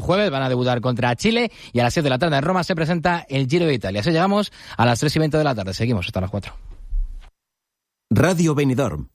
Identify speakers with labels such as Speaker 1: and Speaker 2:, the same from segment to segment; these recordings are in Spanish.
Speaker 1: jueves, van a debutar contra Chile y a las 7 de la tarde en Roma se presenta el Giro de Italia. Así llegamos a las 3:20 de la tarde. Seguimos hasta las 4.
Speaker 2: Radio Benidorm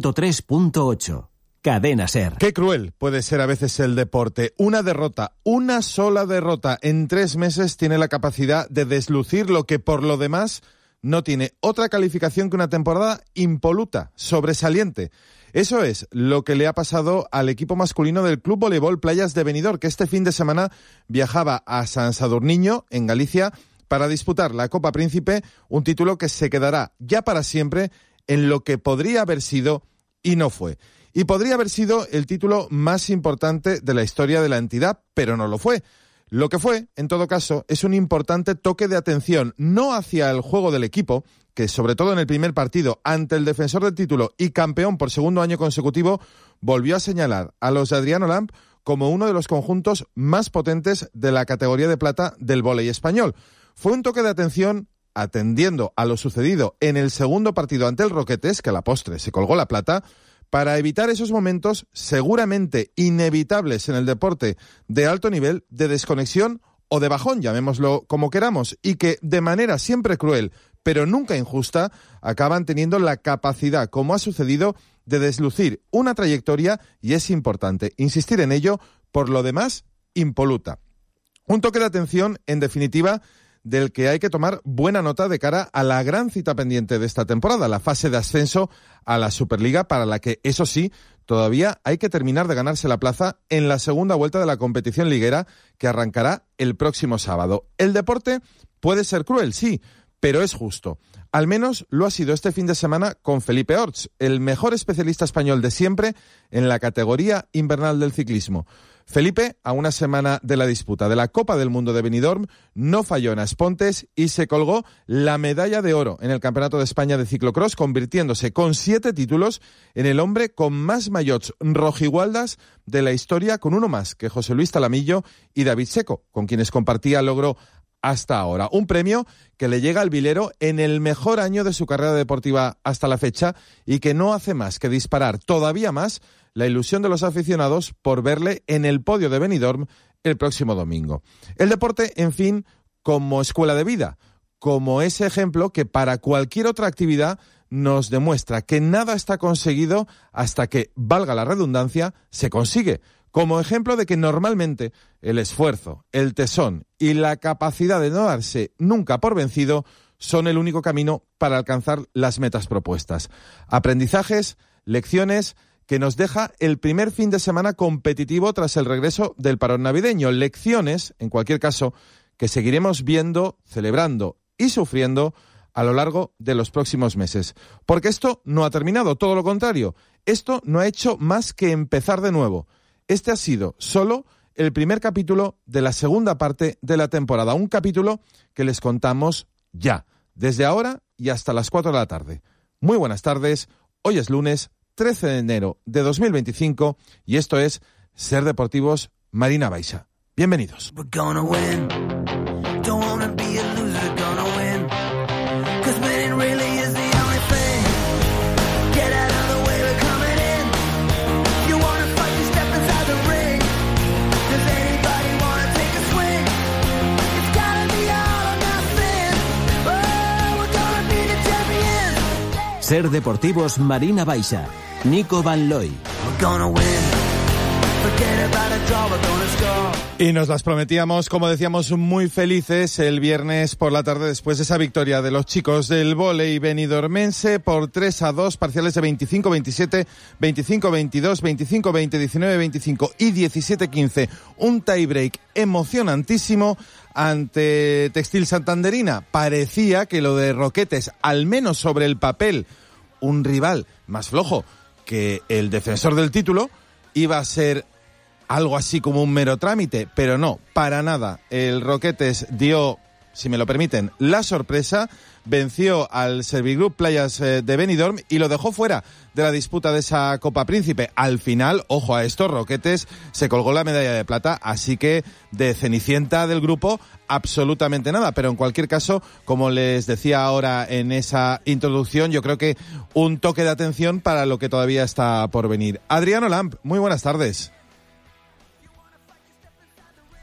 Speaker 2: 103.8. Cadena SER.
Speaker 3: Qué cruel puede ser a veces el deporte. Una derrota, una sola derrota en 3 meses tiene la capacidad de deslucir lo que por lo demás no tiene otra calificación que una temporada impoluta, sobresaliente. Eso es lo que le ha pasado al equipo masculino del Club Voleibol Playas de Benidorm, que este fin de semana viajaba a San Sadurniño, en Galicia, para disputar la Copa Príncipe, un título que se quedará ya para siempre en lo que podría haber sido y no fue. Y podría haber sido el título más importante de la historia de la entidad, pero no lo fue. Lo que fue, en todo caso, es un importante toque de atención, no hacia el juego del equipo, que sobre todo en el primer partido, ante el defensor del título y campeón por segundo año consecutivo, volvió a señalar a los de Adriano Lamp como uno de los conjuntos más potentes de la categoría de plata del vóley español. Fue un toque de atención atendiendo a lo sucedido en el segundo partido ante el Roquetes, que a la postre se colgó la plata, para evitar esos momentos seguramente inevitables en el deporte de alto nivel de desconexión o de bajón, llamémoslo como queramos, y que de manera siempre cruel, pero nunca injusta, acaban teniendo la capacidad, como ha sucedido, de deslucir una trayectoria, y es importante insistir en ello, por lo demás, impoluta. Un toque de atención, en definitiva, del que hay que tomar buena nota de cara a la gran cita pendiente de esta temporada, la fase de ascenso a la Superliga, para la que, eso sí, todavía hay que terminar de ganarse la plaza en la segunda vuelta de la competición liguera, que arrancará el próximo sábado. El deporte puede ser cruel, sí, pero es justo. Al menos lo ha sido este fin de semana con Felipe Orts, el mejor especialista español de siempre en la categoría invernal del ciclismo. Felipe, a una semana de la disputa de la Copa del Mundo de Benidorm, no falló en Aspontes y se colgó la medalla de oro en el Campeonato de España de ciclocross, convirtiéndose con 7 títulos en el hombre con más maillots rojigualdas de la historia, con uno más que José Luis Talamillo y David Seco, con quienes compartía logro hasta ahora. Un premio que le llega al vilero en el mejor año de su carrera deportiva hasta la fecha y que no hace más que disparar todavía más la ilusión de los aficionados por verle en el podio de Benidorm el próximo domingo. El deporte, en fin, como escuela de vida, como ese ejemplo que para cualquier otra actividad nos demuestra que nada está conseguido hasta que, valga la redundancia, se consigue. Como ejemplo de que normalmente el esfuerzo, el tesón y la capacidad de no darse nunca por vencido son el único camino para alcanzar las metas propuestas. Aprendizajes, lecciones que nos deja el primer fin de semana competitivo tras el regreso del parón navideño. Lecciones, en cualquier caso, que seguiremos viendo, celebrando y sufriendo a lo largo de los próximos meses. Porque esto no ha terminado, todo lo contrario. Esto no ha hecho más que empezar de nuevo. Este ha sido solo el primer capítulo de la segunda parte de la temporada. Un capítulo que les contamos ya, desde ahora y hasta las 4 de la tarde. Muy buenas tardes, hoy es lunes 13 de enero de 2025 y esto es Ser Deportivos Marina Baixa. Bienvenidos.
Speaker 2: Ser Deportivos Marina Baixa. Nico Van Looy.
Speaker 3: Y nos las prometíamos, como decíamos, muy felices el viernes por la tarde después de esa victoria de los chicos del vóley benidormense por 3-2, parciales de 25-27, 25-22, 25-20, 19-25 y 17-15. Un tiebreak emocionantísimo ante Textil Santanderina. Parecía que lo de Roquetes, al menos sobre el papel, un rival más flojo que el defensor del título, iba a ser algo así como un mero trámite, pero no, para nada. El Roquetes dio, si me lo permiten, la sorpresa, venció al Servigroup Playas de Benidorm y lo dejó fuera de la disputa de esa Copa Príncipe. Al final, ojo a esto, Roquetes se colgó la medalla de plata, así que de cenicienta del grupo absolutamente nada, pero en cualquier caso, como les decía ahora en esa introducción, yo creo que un toque de atención para lo que todavía está por venir. Adriano Lamp, muy buenas tardes.